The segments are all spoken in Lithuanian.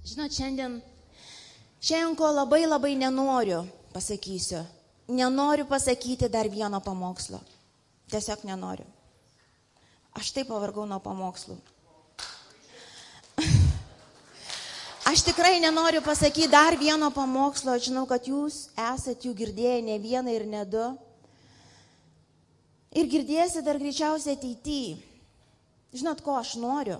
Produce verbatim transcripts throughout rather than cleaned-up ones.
Žinot, šiandien, šiandien ko labai labai nenoriu, pasakysiu. Nenoriu pasakyti dar vieno pamokslo. Tiesiog nenoriu. Aš taip pavargau nuo pamokslų. Aš tikrai nenoriu pasakyti dar vieno pamokslo. Aš žinau, kad jūs esat jų girdėję ne vieną ir ne du. Ir girdėsi dar greičiausiai ateityje. Žinot, ko aš noriu?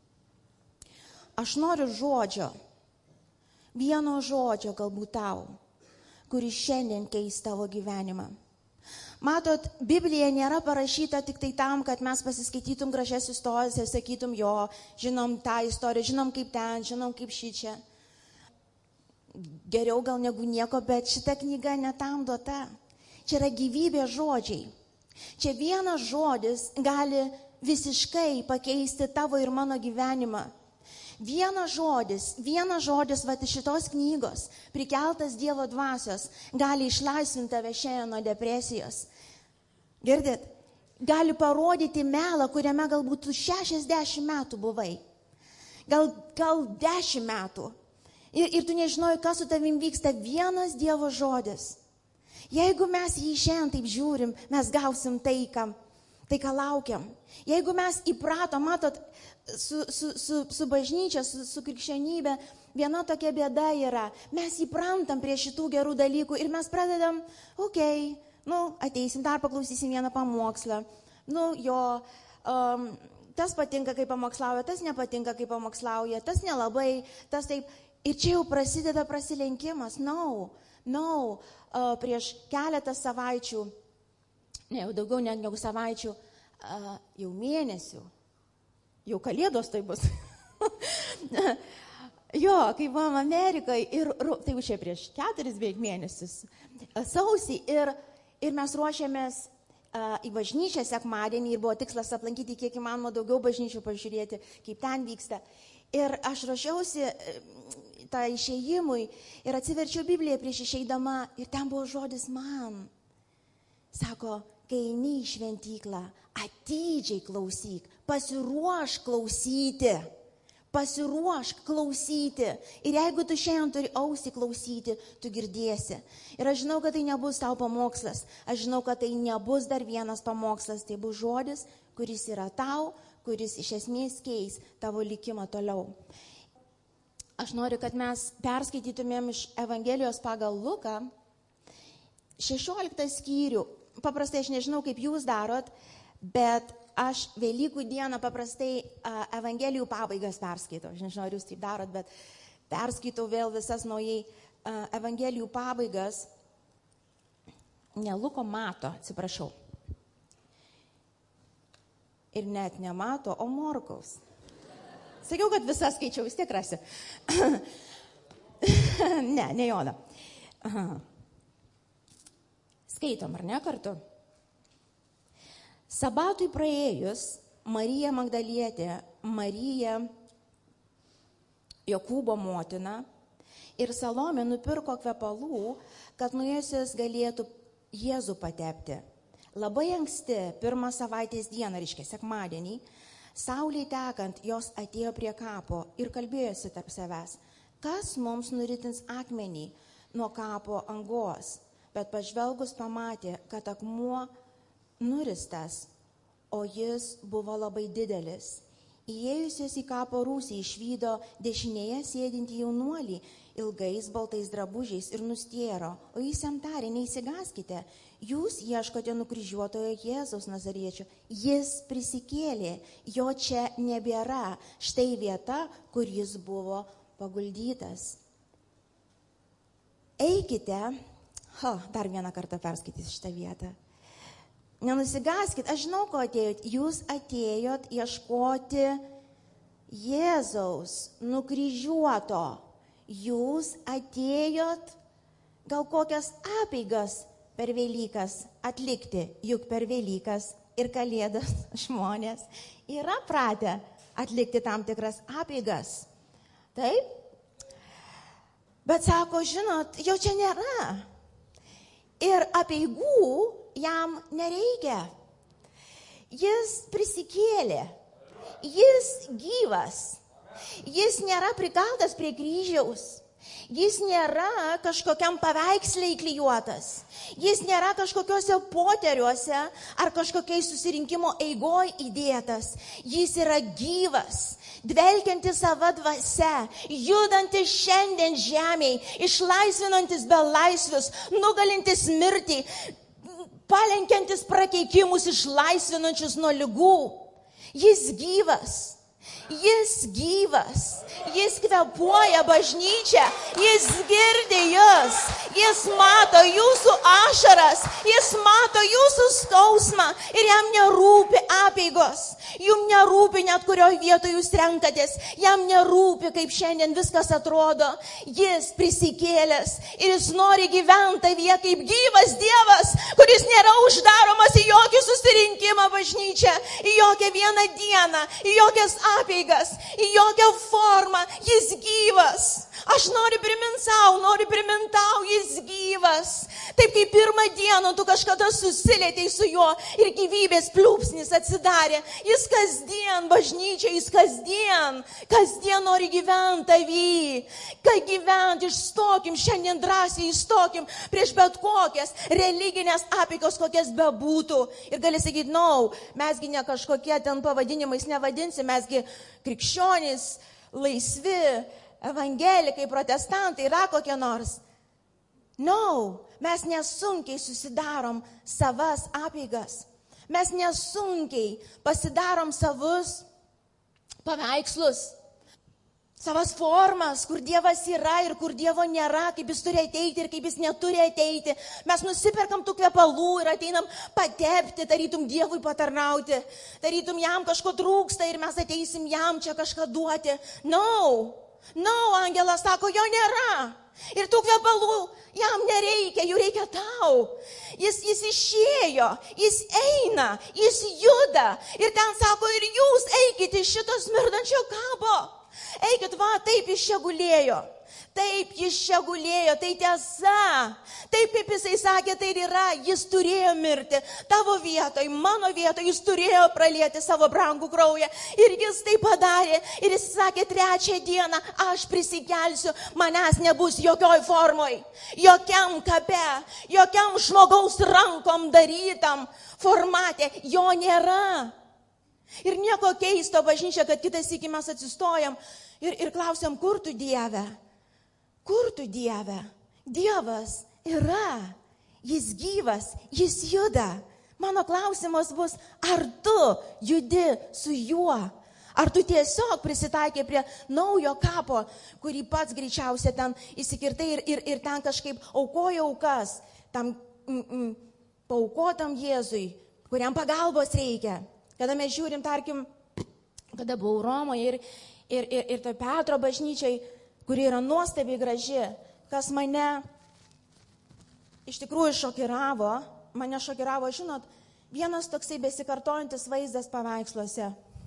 Aš noriu žodžio. Vieno žodžio galbūt tau, kuris šiandien keis tavo gyvenimą. Matot, Biblija nėra parašyta tik tai tam, kad mes pasiskaitytum gražias istorijas ir sakytum, jo, žinom tą istoriją, žinom kaip ten, žinom kaip šičia. Geriau gal negu nieko, bet šita knyga netam duota. Čia yra gyvybės žodžiai. Čia vienas žodis gali visiškai pakeisti tavo ir mano gyvenimą. Vienas žodis, vienas žodis va iš šitos knygos, prikeltas Dievo dvasios, gali išlaisvinti tave šiandien nuo depresijos. Girdit? Gali parodyti melą, kuriame galbūt tu šešiasdešimt metų buvai. Gal, gal dešimt metų. Ir, ir tu nežinojai, kas su tavim vyksta. Vienas Dievo žodis. Jeigu mes jį šiandien taip žiūrim, mes gausim tai, ką, tai, ką laukiam. Jeigu mes įpratom, matot, su, su, su, su bažnyčia, su, su krikščionybė, viena tokia bėda yra. Mes įprantam prie šitų gerų dalykų ir mes pradedam, okei, okay, nu, ateisim, dar paklausysim vieną pamokslą. Nu, jo, um, tas patinka, kai pamokslauja, tas nepatinka, kai pamokslauja, tas nelabai, tas taip. Ir čia jau prasideda prasilenkimas. No, no, uh, prieš keletą savaičių, ne, jau daugiau negu savaičių, uh, jau mėnesių, jau kalėdos tai bus. Jo, kai buvom Amerikoje, ir tai jau čia prieš keturis beveik mėnesius, sausį, ir, ir mes ruošėmės uh, į bažnyčią sekmadienį ir buvo tikslas aplankyti kiek įmanoma daugiau bažnyčių, pažiūrėti, kaip ten vyksta. Ir aš ruošiausi tą išėjimui ir atsiverčiau Bibliją prieš išeidama ir ten buvo žodis man. Sako, kai eini į šventyklą, atidžiai klausyk, pasiruošk klausyti, pasiruošk klausyti. Ir jeigu tu šiandien turi ausį klausyti, tu girdėsi. Ir aš žinau, kad tai nebus tau pamokslas, aš žinau, kad tai nebus dar vienas pamokslas, tai bus žodis, kuris yra tau, kuris iš esmės keis tavo likimą toliau. Aš noriu, kad mes perskaitytumėm iš Evangelijos pagal Luką šešioliktą skyrių. Paprastai aš nežinau, kaip jūs darot, bet aš Velykų dieną paprastai uh, Evangelijų pabaigas perskaitau. Aš nežinau, ar jūs taip darot, bet perskaitau vėl visas naujai uh, Evangelijų pabaigas. Ne Luko, Mato, atsiprašau. Ir net ne Mato, o Morkaus. Sakiau, kad visas skaičiau, vis tiek rasi. ne, ne Joną. Skaitom, ar ne kartu? Sabatui praėjus, Marija Magdalietė, Marija Jokūbo motina ir Salomė nupirko kvepalų, kad nuėjusios galėtų Jėzų patepti. Labai anksti, pirmą savaitės dieną, reiškia sekmadienį, saulei tekant, jos atėjo prie kapo ir kalbėjosi tarp savęs, kas mums nuritins akmenį nuo kapo angos, bet pažvelgus pamatė, kad akmuo nuristas, o jis buvo labai didelis. Įėjusios į kapo rūsį išvydo dešinėje sėdintį jaunuolį ilgais baltais drabužiais ir nustėro, o jis jam tarė, neįsigaskite, jūs ieškote nukryžiuotojo Jėzaus Nazariečio, jis prisikėlė, jo čia nebėra, štai vieta, kur jis buvo paguldytas. Eikite, ha, dar vieną kartą perskaitysiu šitą vietą. Nenusigaskit, aš žinau, ko atėjot. Jūs atėjot ieškoti Jėzaus nukryžiuoto. Jūs atėjot gal kokias apeigas per Velykas atlikti. Juk per Velykas ir Kalėdas žmonės yra pratę atlikti tam tikras apeigas. Taip? Bet sako, žinot, jo čia nėra. Ir apeigų jam nereikia. Jis prisikėlė. Jis gyvas. Jis nėra prikaltas prie kryžiaus. Jis nėra kažkokiam paveikslė įklijuotas. Jis nėra kažkokiuose poteriuose ar kažkokiai susirinkimo eigoj įdėtas. Jis yra gyvas, dvelkiantis savo dvasia, judantis šiandien žemėj, išlaisvinantis belaisvius, nugalintis mirtį, palenkiantis prakeikimus, išlaisvinančius nuo ligų. Jis gyvas. Jis gyvas, jis kvepuoja bažnyčią, jis girdi jūs, jis mato jūsų ašaras, jis mato jūsų skausmą ir jam nerūpi apeigos, jums nerūpi net kurioje vietoje jūs renkatės, jam nerūpi, kaip šiandien viskas atrodo, jis prisikėlęs ir jis nori gyventi tavyje kaip gyvas Dievas, kuris nėra uždaromas į jokį susirinkimą bažnyčią, į jokią vieną dieną, į jokias apeigas, į jokią formą, jis gyvas. Aš noriu priminti savo, noriu priminti tau, jis gyvas. Taip kaip pirmą dieną tu kažkada susilietei su juo ir gyvybės pliūpsnis atsidarė. Jis kasdien bažnyčia, jis kasdien, kasdien nori gyventi tavy. Kai gyventi, išstokim, šiandien drąsiai išstokim prieš bet kokias religinės apeigas, kokias bebūtų. Ir gali sakyti, no, mesgi ne kažkokie ten pavadinimais nevadinsi, mesgi krikščionys, laisvi, evangelikai, protestantai, yra kokie nors. No, mes nesunkiai susidarom savas apeigas. Mes nesunkiai pasidarom savus paveikslus, savas formas, kur Dievas yra ir kur Dievo nėra, kaip jis turi ateiti ir kaip jis neturi ateiti. Mes nusiperkam tų kvepalų ir ateinam patepti, tarytum Dievui patarnauti, tarytum jam kažko trūksta ir mes ateisim jam čia kažką duoti. No, no, angelas sako, jo nėra. Ir tų kvepalų jam nereikia, jų reikia tau. Jis, jis išėjo, jis eina, jis juda. Ir ten sako, ir jūs eikite iš šito smirdančio kapo. Eikit, va, taip jis čia gulėjo. Taip jis čia gulėjo, tai tiesa. Taip kaip jisai sakė, tai ir yra. Jis turėjo mirti tavo vietoj, mano vietoj. Jis turėjo pralieti savo brangų kraują. Ir jis tai padarė. Ir jis sakė, trečią dieną aš prisikelsiu. Manęs nebus jokioj formoj, jokiam kape, jokiam žmogaus rankom darytam formate. Jo nėra. Ir nieko keisto bažnyčia, kad kitas iki mes atsistojam ir, ir klausiam, kur tu Dieve? Kur tu Dieve? Dievas yra, jis gyvas, jis juda. Mano klausimas bus, ar tu judi su juo? Ar tu tiesiog prisitaikė prie naujo kapo, kurį pats greičiausiai ten įsikirtai ir, ir, ir ten kažkaip aukoja aukas, tam mm, mm, paukotam Jėzui, kuriam pagalbos reikia. Kada mes žiūrim, tarkim, kada buvau Romoje ir, ir, ir, ir to Petro bažnyčiai, kuri yra nuostabiai graži, kas mane iš tikrųjų šokiravo, mane šokiravo, žinot, vienas toksai besikartojantis vaizdas paveiksluose.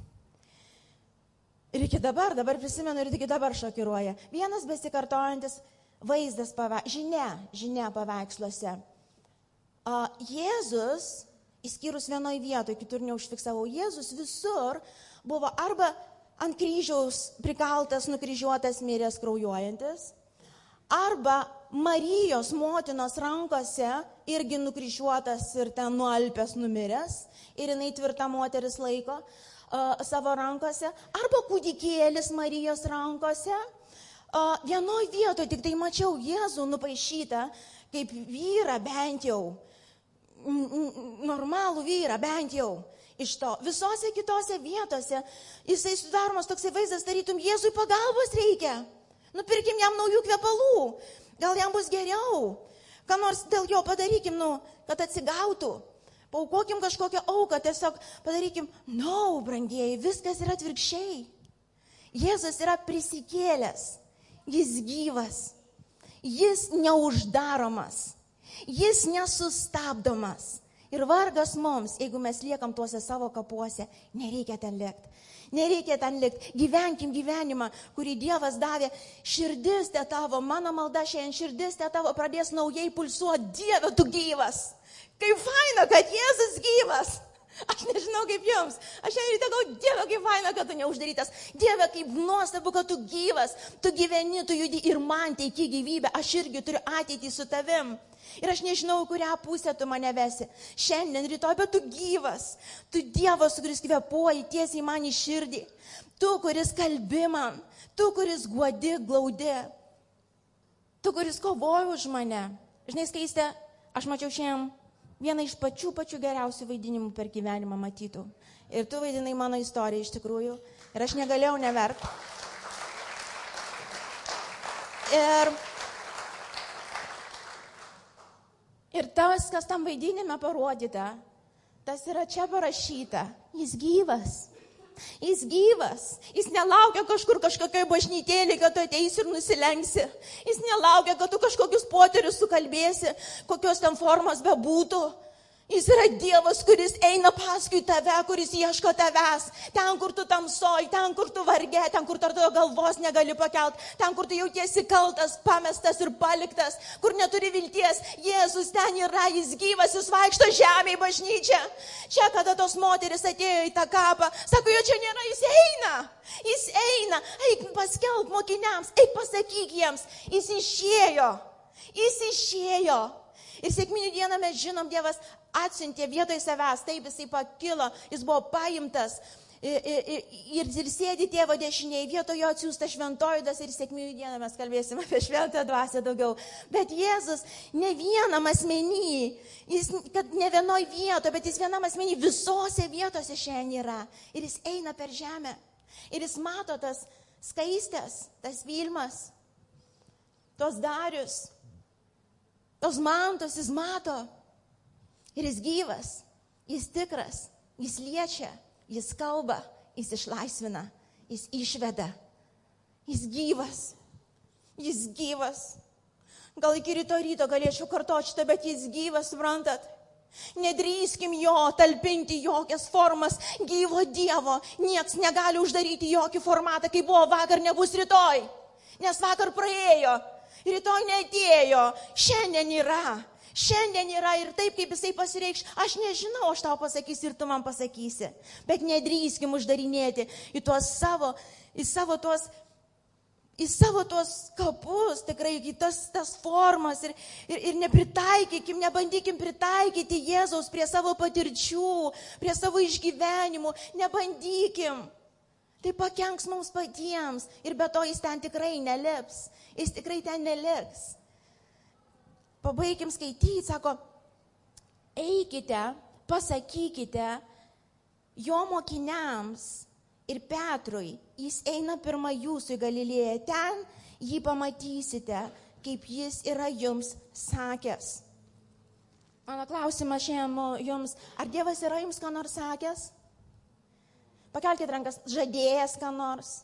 Ir iki dabar, dabar prisimenu ir iki dabar šokiruoja. Vienas besikartojantis vaizdas, pave... žinia, žinia paveiksluose. A, Jėzus, įskyrus vienoj vietoje, kitur neužfiksavau, Jėzus visur buvo arba ant kryžiaus prikaltas, nukryžiuotas, miręs, kraujuojantis, arba Marijos motinos rankose irgi nukryžiuotas ir ten nualpęs, numiręs, ir jinai tvirta moteris laiko uh, savo rankose, arba kūdikėlis Marijos rankose. Uh, vienoj vietoje tik tai mačiau Jėzų nupaišytą kaip vyrą bent jau, normalų vyrą bent jau. Iš to visose kitose vietose jisai sudaromas toksai vaizdas, tarytum Jėzui pagalbos reikia. Nupirkim jam naujų kvepalų, gal jam bus geriau. Ką nors dėl jo padarykim, nu, kad atsigautų. Paukokim kažkokią auką, tiesiog padarykim. No, brangieji, viskas yra atvirkščiai. Jėzus yra prisikėlęs, jis gyvas, jis neuždaromas, jis nesustabdomas. Ir vargas mums, jeigu mes liekam tuose savo kapuose, nereikia ten likti. Nereikia ten likti. Gyvenkim gyvenimą, kurį Dievas davė. Širdis te tavo, mano malda šiandien, širdis te tavo pradės naujai pulsuoti. Dieve, tu gyvas. Kaip faina, kad Jėzus gyvas. Aš nežinau kaip jums. Aš šiandien ryte galvoju, Dieve, kaip faina, kad tu neuždarytas. Dieve, kaip nuostabu, kad tu gyvas. Tu gyveni, tu judi ir man teiki gyvybę. Aš irgi turiu ateitį su tavim. Ir aš nežinau, kurią pusę tu mane vesi. Šiandien, rytoj, bet tu gyvas. Tu Dievas, kuris kvėpuoji tiesiai man į širdį. Tu, kuris kalbi man. Tu, kuris guodi, glaudi. Tu, kuris kovoji už mane. Žinai, Skaistė, aš mačiau šiandien vieną iš pačių, pačių geriausių vaidinimų per gyvenimą matytų. Ir tu vaidinai mano istoriją iš tikrųjų. Ir aš negalėjau neverkti. Ir, ir tas, kas tam vaidinime parodyta, tas yra čia parašyta. Jis gyvas. Jis gyvas. Jis nelaukia kažkur kažkokioj bažnytėlė, kad tu ateisi ir nusilenksi. Jis nelaukia, kad tu kažkokius poterius sukalbėsi, kokios ten formos bebūtų. Jis yra Dievas, kuris eina paskui tave, kuris ieško tavęs. Ten, kur tu tamsoj, ten, kur tu varge, ten, kur tu galvos negali pakelt, ten, kur tu jautiesi kaltas, pamestas ir paliktas, kur neturi vilties. Jėzus ten yra, jis gyvas, jis vaikšto žemė į bažnyčią. Čia, kada tos moteris atėjo į tą kapą, sako, jo čia nėra, jis eina. Jis eina, eik paskelb mokiniams, eik pasakyk jiems. Jis išėjo, jis išėjo. Ir sekminių dieną mes žinom, Dievas atsiuntė vietoj savęs, taip jisai pakilo, jis buvo paimtas ir, ir, ir, ir sėdi tėvo dešinėje, vietoj jo atsiųsta šventojidas ir sekminių dieną mes kalbėsime apie šventą dvasią daugiau. Bet Jėzus ne vienam asmenį, jis, kad ne vienoj vietoje, bet jis vienam asmenį visose vietose šiandien yra. Ir jis eina per žemę. Ir jis mato tas Skaistės, tas Vilmas, tos Darius, tos mantos, jis mato. Ir jis gyvas, jis tikras, jis liečia, jis kalba, jis išlaisvina, jis išveda. Jis gyvas, jis gyvas. Gal iki ryto ryto galėčiau kartoti šitą, bet jis gyvas, suprantat? Nedrįskim jo talpinti jokias formas gyvo Dievo. Nieks negali uždaryti jokį formatą, kai buvo vakar, nebus rytoj. Nes vakar praėjo, rytoj neatėjo, šiandien yra. Šiandien yra ir taip, kaip jisai pasireikš. Aš nežinau, aš tau pasakysiu ir tu man pasakysi. Bet nedrįskim uždarinėti į tuos savo, į savo tuos, į savo tuos kapus, tikrai, į tas, tas formas ir, ir, ir nepritaikykim, nebandykim pritaikyti Jėzaus prie savo patirčių, prie savo išgyvenimų. Nebandykim. Tai pakenks mums patiems ir be to jis ten tikrai nelips. Jis tikrai ten neliks. Pabaikim skaityti, sako, eikite, pasakykite jo mokiniams ir Petrui, jis eina pirma jūsų į Galilėją, ten jį pamatysite, kaip jis yra jums sakęs. Mano klausimas šiandien jums, ar Dievas yra jums ką nors sakęs? Pakelkite rankas, žadėjęs ką nors.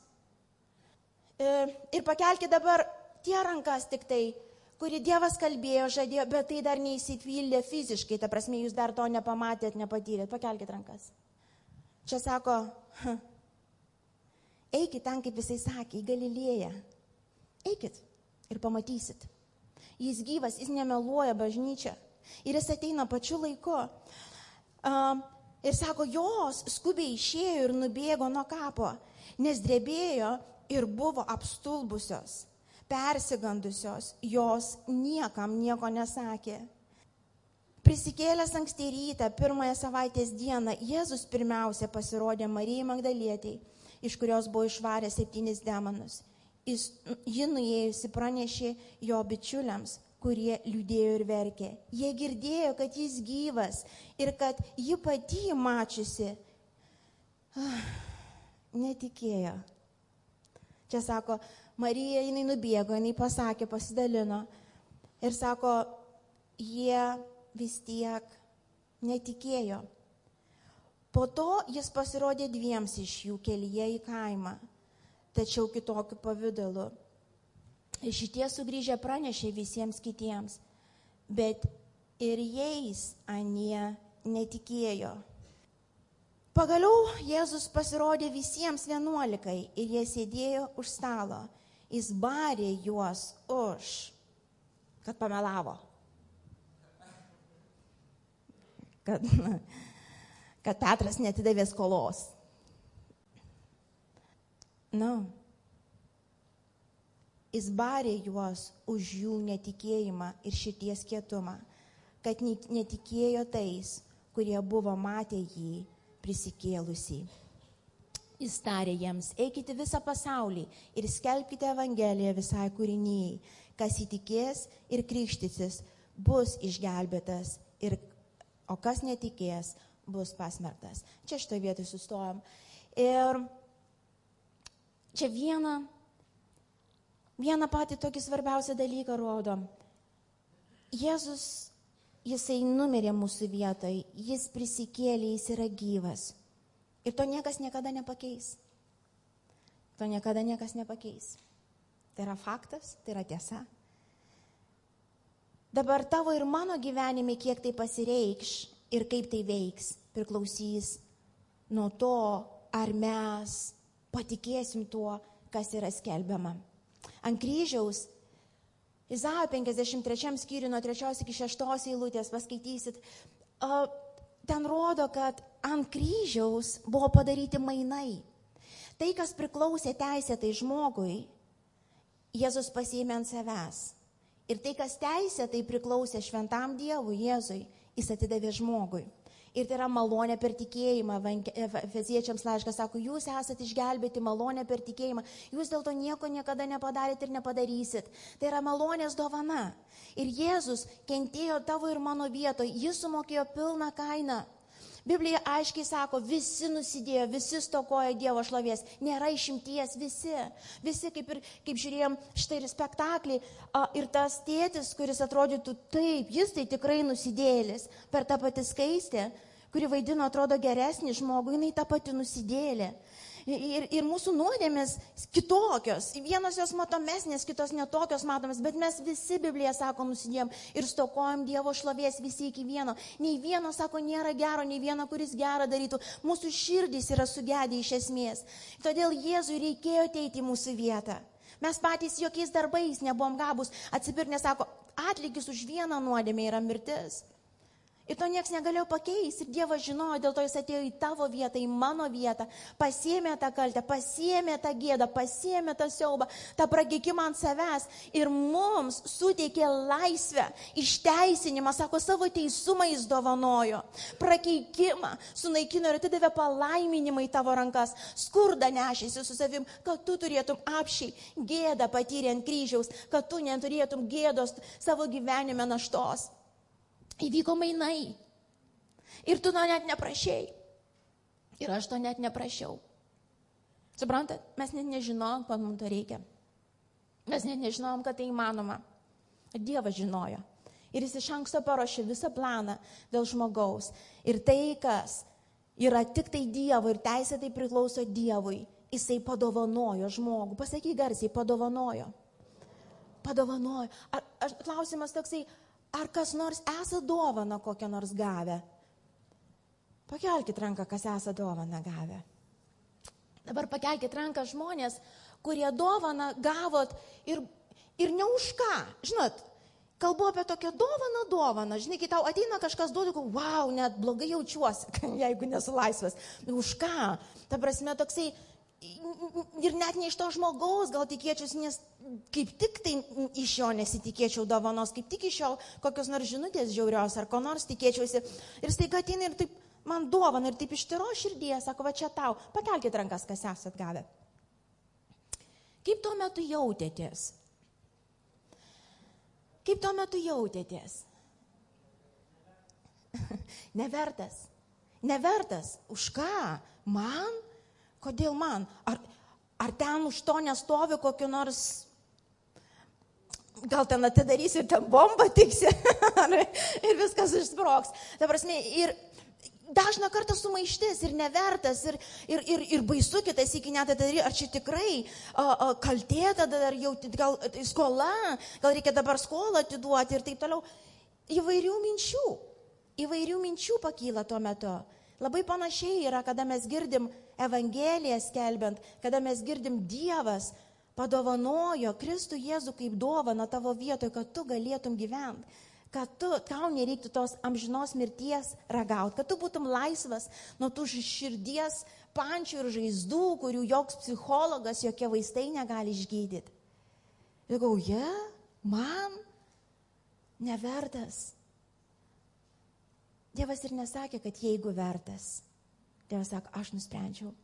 Ir pakelkite dabar tie rankas tik tai, kurį Dievas kalbėjo, žadėjo, bet tai dar neįsitvyldė fiziškai, ta prasme, jūs dar to nepamatėt, nepatyrėt. Pakelkit rankas. Čia sako, eikit ten, kaip jisai sakė, į Galilėją. Eikit ir pamatysit. Jis gyvas, jis nemeluoja bažnyčią. Ir jis ateina pačiu laiku. Uh, ir sako, jos skubiai išėjo ir nubėgo nuo kapo, nes drebėjo ir buvo apstulbusios. Persigandusios, jos niekam nieko nesakė. Prisikėlęs anksti rytą, pirmąją savaitės dieną, Jėzus pirmiausia pasirodė Marijai Magdalietei, iš kurios buvo išvaręs septynis demonus. Jis, ji nuėjusi pranešė jo bičiuliams, kurie liūdėjo ir verkė. Jie girdėjo, kad jis gyvas ir kad ji pati mačiusi. Ah, netikėjo. Čia sako, Marija, jinai nubėgo, jinai pasakė, pasidalino ir sako, jie vis tiek netikėjo. Po to jis pasirodė dviems iš jų kelyje į kaimą, tačiau kitokiu pavidalu. Ir šitie sugrįžę pranešė visiems kitiems, bet ir jais anie netikėjo. Pagaliau Jėzus pasirodė visiems vienuolikai ir jie sėdėjo už stalo. Jis barė juos už, kad pamelavo. Kad, kad Petras netidavė skolos. Na, jis barė juos už jų netikėjimą ir širdies kietumą, kad netikėjo tais, kurie buvo matę jį prisikėlusį. Jis tarė jiems, eikite visą pasaulį ir skelbkite Evangeliją visai kūrinijai. Kas įtikės ir krikštysis, bus išgelbėtas, ir, o kas netikės, bus pasmerktas. Čia šitoje vietoje sustojom. Ir čia vieną, vieną patį tokį svarbiausią dalyką rodo. Jėzus, jisai numirė mūsų vietoje, jis prisikėlė, jis yra gyvas. Ir to niekas niekada nepakeis. To niekada niekas nepakeis. Tai yra faktas, tai yra tiesa. Dabar tavo ir mano gyvenime, kiek tai pasireikš ir kaip tai veiks, priklausys nuo to, ar mes patikėsim tuo, kas yra skelbiama. Ant kryžiaus, Izaijo penkiasdešimt trečiam skyriui nuo trečios iki šeštos eilutės paskaitysit, uh, ten rodo, kad ant kryžiaus buvo padaryti mainai. Tai, kas priklausė teisėtai žmogui, Jėzus pasiėmė ant savęs. Ir tai, kas teisėtai priklausė šventam Dievui, Jėzui, jis atidavė žmogui. Ir tai yra malonė per tikėjimą. Efeziečiams laiškas sako, jūs esate išgelbėti malonė per tikėjimą. Jūs dėl to nieko niekada nepadarėte ir nepadarysit. Tai yra malonės dovana. Ir Jėzus kentėjo tavo ir mano vietoje. Jis sumokėjo pilną kainą. Biblija aiškiai sako, visi nusidėjo, visi stokoja Dievo šlovės. Nėra išimties, visi. Visi, kaip, ir, kaip žiūrėjom štai ir spektaklį. A, ir tas tėtis, kuris atrodytų taip, jis tai tikrai nusidėlis. Per tą patį skaistę, kuri vaidino, atrodo geresnį žmogų, jinai tą patį nusidėlė. Ir, ir mūsų nuodėmės kitokios. Vienos jos matomesnės, kitos netokios matomės, bet mes visi, Biblija sako, nusidėjom ir stokojam Dievo šlovės visi iki vieno. Nei vieno, sako, nėra gero, nei vieno, kuris gerą darytų. Mūsų širdys yra sugedę iš esmės. Todėl Jėzui reikėjo ateiti į mūsų vietą. Mes patys jokiais darbais nebuvom gabūs. Atsipirkti, sako, atlygis už vieną nuodėmę yra mirtis. Ir to nieks negalėjo pakeisti. Ir Dievas žinojo, dėl to jis atėjo į tavo vietą, į mano vietą, pasiėmė tą kaltę, pasiėmė tą gėdą, pasiėmė tą siaubą, tą prakeikimą ant savęs ir mums suteikė laisvę, išteisinimą, sako, savo teisumą jis dovanojo, prakeikimą sunaikino ir atidavė palaiminimą į tavo rankas, skurdą nešėsi su savim, kad tu turėtum apšiai gėdą patyrę ant kryžiaus, kad tu neturėtum gėdos savo gyvenime naštos. Įvyko mainai. Ir tu to net neprašėjai. Ir aš to net neprašiau. Suprantat, mes net nežinom, kad mums to reikia. Mes net nežinom, kad tai įmanoma. Dievas žinojo. Ir jis iš anksto paruošė visą planą dėl žmogaus. Ir tai, kas yra tik tai Dievo ir teisė tai priklauso Dievui, jisai padovanojo žmogų. Pasakyk garsiai, padovanojo. Padovanojo. Ar, ar, klausimas toksai, ar kas nors esą dovaną kokią nors gavę? Pakelkit ranką, kas esą dovaną gavę. Dabar pakelkit ranką žmonės, kurie dovaną gavot ir, ir ne už ką. Žinot, kalbu apie tokią dovaną, dovaną. Žinai, kai tau ateina kažkas duodu, wow, net blogai jaučiuosi, jeigu nesu laisvas. Už ką? Ta prasme, toksai, ir net ne iš to žmogaus gal tikėčiausi, nes kaip tik tai iš jo nesitikėčiau dovanos, kaip tik iš jo kokios nors žinutės žiaurios ar ko nors tikėčiausi. Ir staiga ateina ir taip man dovana ir taip iš tyro širdies, sako, va čia tau, pakelkit rankas, kas esat gavę. Kaip tuo metu jautėtės? Kaip tuo metu jautėtės? Nevertas. Nevertas. Už ką? Man? Kodėl man? Ar, ar ten už to nestovi kokiu nors, gal ten atidarysi ir ten bombą tiksi ir viskas išsprogs. Ta prasme, ir dažną kartą sumaištis ir nevertas ir, ir, ir, ir baisu kitas iki net atidaryti, ar čia tikrai a, a, kaltė tada, ar jau gal skola, gal reikia dabar skolą atiduoti ir taip toliau. Įvairių minčių, įvairių minčių pakyla tuo metu. Labai panašiai yra, kada mes girdim Evangeliją skelbiant, kada mes girdim Dievas padovanojo Kristų Jėzų kaip dovaną tavo vietoje, kad tu galėtum gyventi, kad tu, tau nereiktų tos amžinos mirties ragauti, kad tu būtum laisvas nuo tų širdies pančių ir žaizdų, kurių joks psichologas, jokie vaistai negali išgydyti. Ir gau, je, yeah, man nevertas. Dievas ir nesakė, kad jeigu vertas. Dievas sako, aš nusprendžiau.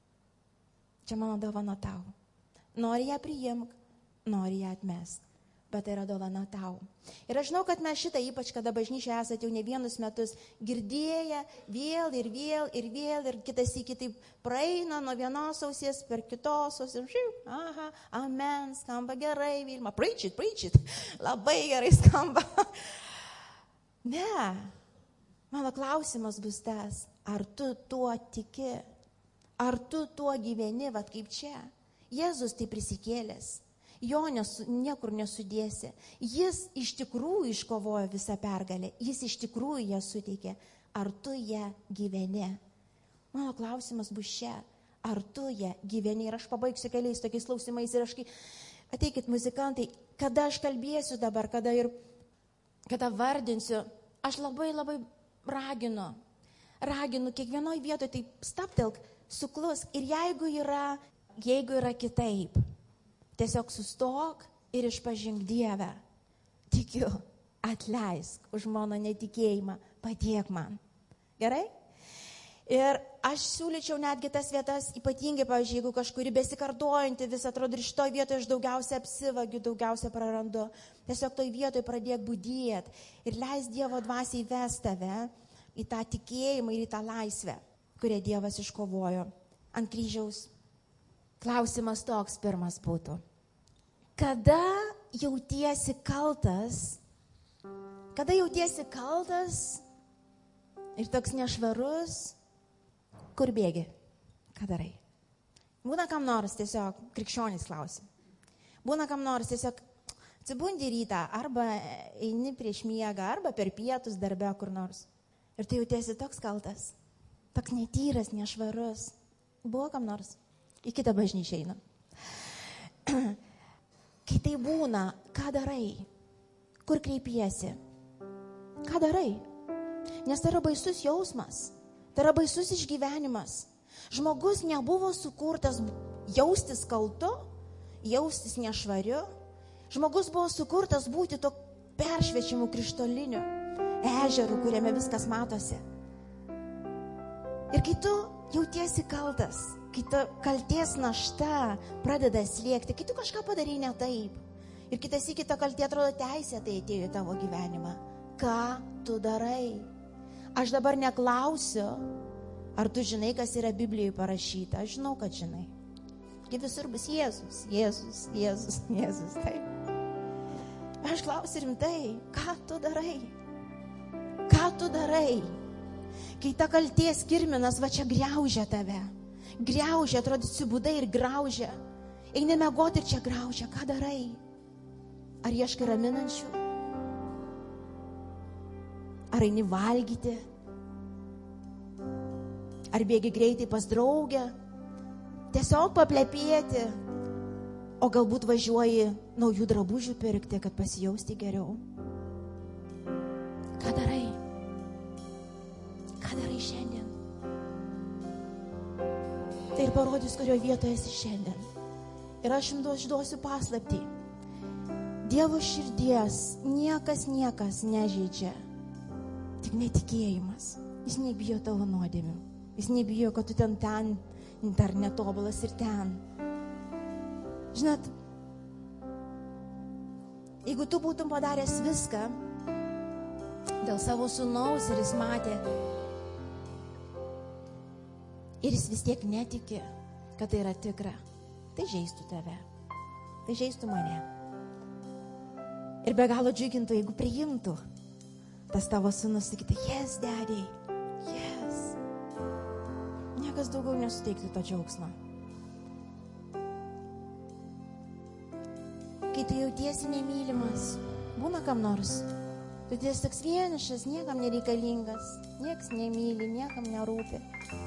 Čia mano dovana tau. Nori ją priimk, nori ją atmest. Bet tai yra dovana tau. Ir aš žinau, kad mes šitą, ypač kada bažnyčioje esate jau ne vienus metus girdėję, vėl ir vėl ir vėl ir kitas į kitaip praeina nuo vienos ausies per kitos ausies. Aha, amen, skamba gerai, Vilma. Preach it, preach it. Labai gerai skamba. Ne. Mano klausimas bus tas, ar tu tuo tiki? Ar tu tuo gyveni, vat kaip čia? Jėzus tai prisikėlęs. Jo nesu, niekur nesudėsi. Jis iš tikrųjų iškovojo visą pergalę. Jis iš tikrųjų ją suteikė. Ar tu ją gyveni? Mano klausimas bus čia. Ar tu ją gyveni? Ir aš pabaigsiu keliais tokiais klausimais. Ir aš, ateikit muzikantai, kada aš kalbėsiu dabar, kada ir kada vardinsiu, aš labai labai raginu. Raginu kiekvienoj vietoje, tai staptelk, suklusk. Ir jeigu yra, jeigu yra kitaip, tiesiog sustok ir išpažink Dievę. Tikiu, atleisk už mano netikėjimą, padėk man. Gerai? Ir aš siūlyčiau netgi tas vietas, ypatingai, pavyzdžiui, jeigu kažkuri besikartojanti vis atrodo ir šitoj vietoje aš daugiausia apsivagiu, daugiausia prarandu. Tiesiog toj vietoje pradėk budėt ir leis Dievo dvasiai ves tave į tą tikėjimą ir į tą laisvę, kurią Dievas iškovojo ant kryžiaus. Klausimas toks pirmas būtų. Kada jautiesi kaltas, kada jautiesi kaltas ir toks nešvarus, kur bėgi, ką darai? Būna kam nors tiesiog, krikščionys klausim, būna kam nors tiesiog atsibundi rytą, arba eini prieš miegą, arba per pietus darbe kur nors. Ir tai jautiesi toks kaltas, toks netyras, nešvarus. Buvo kam nors? Į kitą bažnyčią eina. Kai tai būna, ką darai? Kur kreipiesi? Ką darai? Nes tai yra baisus jausmas. Tai yra baisus išgyvenimas. Žmogus nebuvo sukurtas jaustis kaltu, jaustis nešvariu. Žmogus buvo sukurtas būti to peršviečiamu krištoliniu ežeru, kuriame viskas matosi. Ir kai tu jautiesi kaltas, kai ta kalties našta pradeda slėgti, kai tu kažką padarai ne taip, ir kitas į kitą kaltė atrodo teisė, tai atėjo į tavo gyvenimą. Ką tu darai? Aš dabar neklausiu, ar tu žinai, kas yra Biblijoje parašyta. Aš žinau, kad žinai. Ir visur bus Jėzus, Jėzus, Jėzus, Jėzus. Taip. Aš klausiu rimtai, ką tu darai? Ką tu darai? Kai ta kalties kirminas va čia griaužia tave. Griaužia, atrodo, atsibudai ir graužia. Eini miegoti ir čia graužia. Ką darai? Ar ieškai raminančių? Ar eini valgyti? Ar bėgi greitai pas draugę? Tiesiog paplepėti? O galbūt važiuoji naujų drabužių pirkti, kad pasijausti geriau? Ką darai? Ką darai šiandien? Tai ir parodys, kurioje vietoje esi šiandien. Ir aš jums duosiu paslaptį. Dievo širdies niekas, niekas nežeidžia. Tik netikėjimas. Jis nebijo tavo nuodėmių. Jis nebijo, kad tu ten ten dar netobulas ir ten. Žinot, jeigu tu būtum padaręs viską dėl savo sūnaus ir jis matė, ir jis vis tiek netiki, kad tai yra tikra, tai žeistų tave, tai žeistų mane. Ir be galo džiugintų, jeigu priimtų tas tavo sūnus, sakytų, yes, daddy, yes. Niekas daugiau nesuteiktų to džiaugsmą. Kai tu jautiesi nemylimas, būna kam nors, tu tiesi toks vienišas, niekam nereikalingas, nieks nemyli, niekam nerūpi.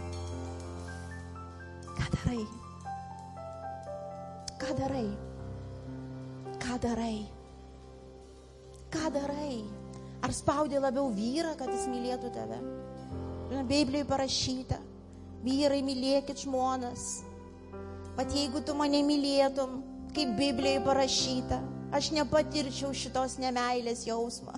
Ką darai? Ką darai? Ką darai? Ką darai? Ar spaudė labiau vyrą, kad jis mylėtų tave? Biblijoje parašyta, vyrai mylėkit žmonas. Pat jeigu tu mane mylėtum, kaip Biblijoje parašyta, aš nepatirčiau šitos nemeilės jausmą.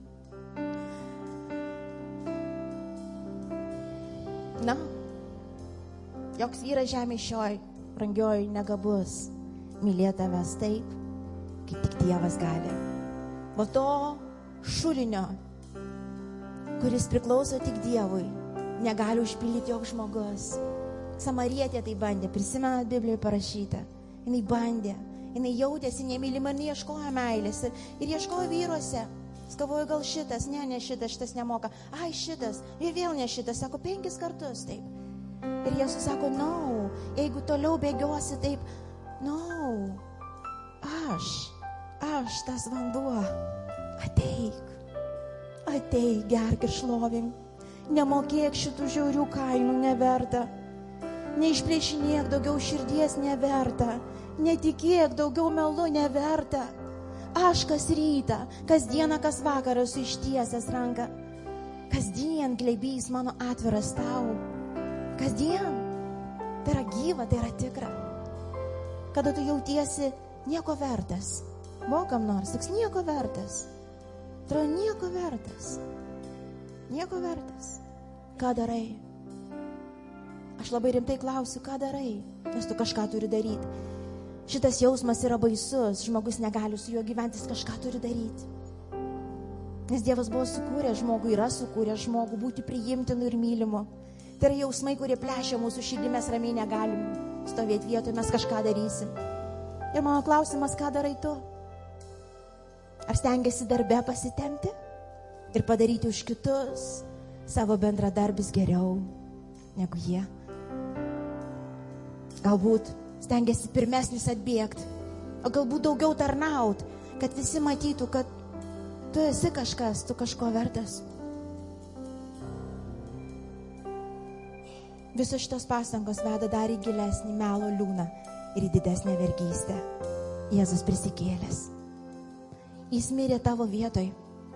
Na, joks vyras žemė šioj, brangioji, negabus mylėti tavęs taip, kaip tik Dievas gali. O to šulinio, kuris priklauso tik Dievui, negali užpildyti joks žmogus. Samarietė tai bandė, prisimenat Biblijoje parašyta. Jinai bandė, jinai jautėsi nemylima, jinai ieškojo meilės ir, ir ieškojo vyruose. Skavoju, gal šitas, ne, ne šitas, šitas nemoka. Ai, šitas, ir vėl ne šitas, sako, penkis kartus taip. Ir Jėzus sako, no, jeigu toliau bėgiosi taip, no, aš, aš tas vanduo, ateik, ateik, gerk ir šlovink, nemokėk šitų žiaurių kainų, neverta, neišplėšinėk daugiau širdies, neverta, netikėk daugiau melu, neverta. Aš kas rytą, kas dieną, kas vakarą esu ištiesęs ranką. Kasdien glėbys mano atviras tau. Kasdien. Tai yra gyva, tai yra tikra. Kada tu jautiesi nieko vertas. Mokam nors, toks nieko vertas. Tai yra nieko vertas. Nieko vertas. Ką darai? Aš labai rimtai klausiu, ką darai? Nes tu kažką turi daryti. Šitas jausmas yra baisus, žmogus negali su juo gyventi, jis kažką turi daryti. Nes Dievas buvo sukūręs žmogų, yra sukūręs žmogų būti priimtinu ir mylimu. Tai yra jausmai, kurie plešia mūsų širdį, mes ramiai negalim stovėti vietoje, mes kažką darysim. Ir mano klausimas, ką darai tu? Ar stengiasi darbe pasitemti ir padaryti už kitus savo bendradarbis geriau negu jie? Galbūt stengiasi pirmesnis atbėgti, o galbūt daugiau tarnaut, kad visi matytų, kad tu esi kažkas, tu kažko vertas. Visos šitos pastangos veda dar į gilesnį melo liūną ir į didesnę vergystę. Jėzus prisikėlęs. Jis mirė tavo vietoj.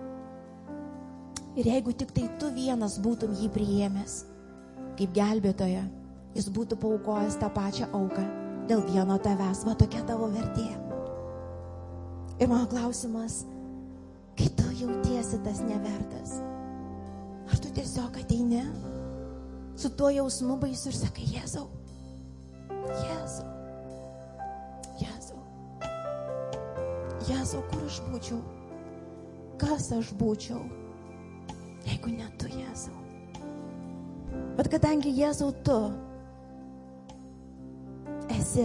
Ir jeigu tik tai tu vienas būtum jį priėmęs, kaip gelbėtoja, jis būtų paaukojęs tą pačią auką dėl vieno tavęs, va tokia tavo vertė. Ir mano klausimas, kai tu jautiesi tas nevertas, ar tu tiesiog ateini su tuo jausmu baisiu ir sakai, Jėzau, Jėzau, Jėzau, Jėzau, kur aš būčiau, kas aš būčiau, jeigu ne tu, Jėzau. Bet kadangi Jėzau tu esi,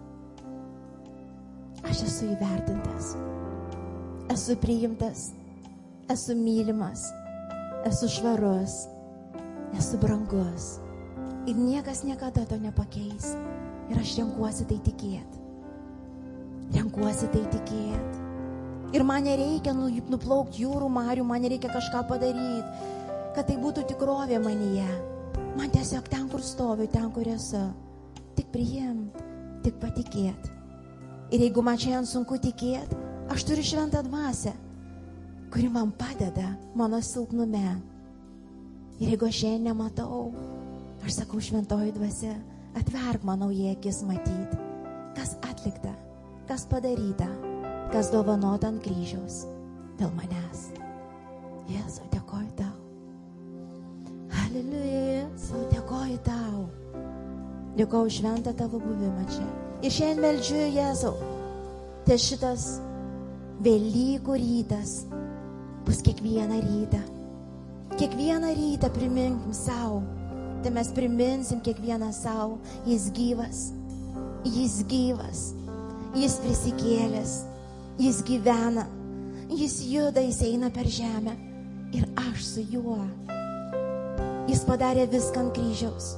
aš esu įvertintas, esu priimtas, esu mylimas, esu švarus, esu brangus ir niekas niekada to nepakeis. Ir aš renkuosi tai tikėti. Renkuosi tai tikėti. Ir man nereikia nuplaukti jūrų marių, man nereikia kažką padaryti, kad tai būtų tikrovė manyje. Man tiesiog ten, kur stoviu, ten, kur esu. Tik priimti, tik patikėti. Ir jeigu man šiandien sunku tikėti, aš turiu šventą dvasią, kuri man padeda mano silpnume. Ir jeigu aš šiandien nematau, aš sakau, šventoji dvasia, atverk mano į akis matyti, kas atlikta, kas padaryta, kas dovanota ant kryžiaus dėl manęs. Jėzau, dėkoju tau. Halleluja, Jėzau, dėkoju tau. Dėkoju šventą tavo buvimą čia. Ir šiandien meldžiu, Jėzau, tai šitas Velykų rytas bus kiekvieną rytą. Kiekvieną rytą priminkim savo. Tai mes priminsim kiekvieną savo. Jis gyvas. Jis gyvas. Jis prisikėlęs. Jis gyvena. Jis juda, jis eina per žemę. Ir aš su juo. Jis padarė viską ant kryžiaus.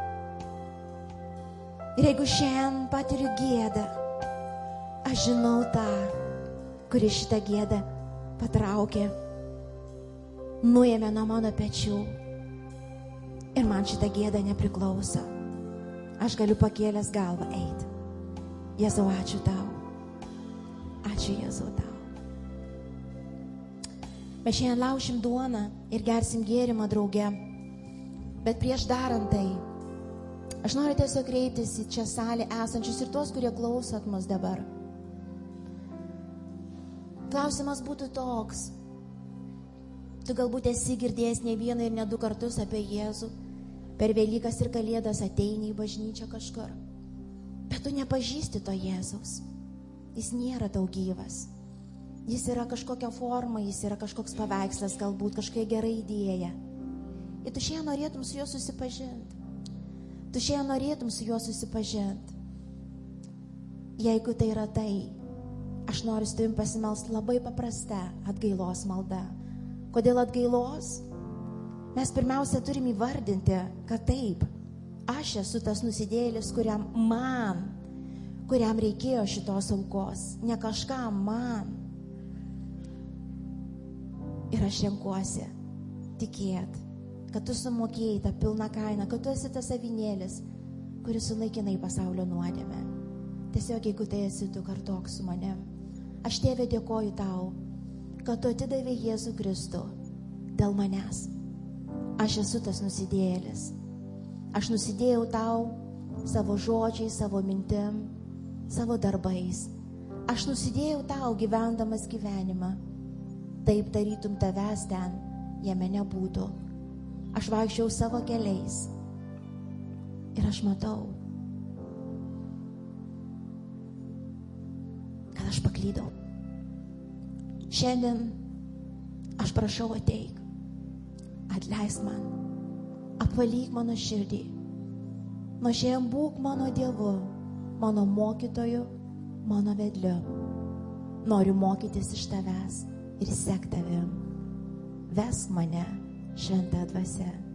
Ir jeigu šiandien patiriu gėdą, aš žinau tą, kuri šitą gėdą patraukė, nuėmė nuo mano pečių. Ir man šitą gėdą nepriklauso. Aš galiu pakėlęs galvą eiti. Jėzau, ačiū tau. Ačiū, Jėzau, tau. Mes šiandien laušim duoną ir gersim gėrimą drauge. Bet prieš darant tai, aš noriu tiesiog kreiptis į čia salę esančius ir tuos, kurie klausot mus dabar. Klausimas būtų toks. Tu galbūt esi girdėjęs ne vieną ir ne du kartus apie Jėzų. Per Velykas ir Kalėdas ateini į bažnyčią kažkur. Bet tu nepažįsti to Jėzaus. Jis nėra tau gyvas. Jis yra kažkokia forma, jis yra kažkoks paveikslas, galbūt kažkokia gera idėja. Ir tu šiandien norėtum su juo susipažinti. Tu šiandien norėtum su juo susipažinti. Jeigu tai yra tai, aš noriu su tavim pasimelsti labai paprasta atgailos malda. Kodėl atgailos? Mes pirmiausia turim įvardinti, kad taip, aš esu tas nusidėjėlis, kuriam man, kuriam reikėjo šitos aukos, ne kažkam man. Ir aš renkuosi tikėti, kad tu sumokėjai tą pilną kainą, kad tu esi tas avinėlis, kuris sunaikinai pasaulio nuodėmę. Tiesiog jeigu tai esi, tu kartok su manim. Aš Tėve dėkoju tau, kad tu atidavė Jėzų Kristų dėl manęs. Aš esu tas nusidėjėlis. Aš nusidėjau tau savo žodžiais, savo mintim, savo darbais. Aš nusidėjau tau gyvendamas gyvenimą. Taip tarytum tavęs ten, jame nebūtų. Aš vaikščiau savo keliais. Ir aš matau, kad aš paklydau. Šiandien aš prašau ateik, atleisk man, apvalyk mano širdį. Nuo šiandien būk mano Dievu, mano mokytoju, mano vedliu. Noriu mokytis iš tavęs ir sek tavim. Vesk mane šventa dvasia.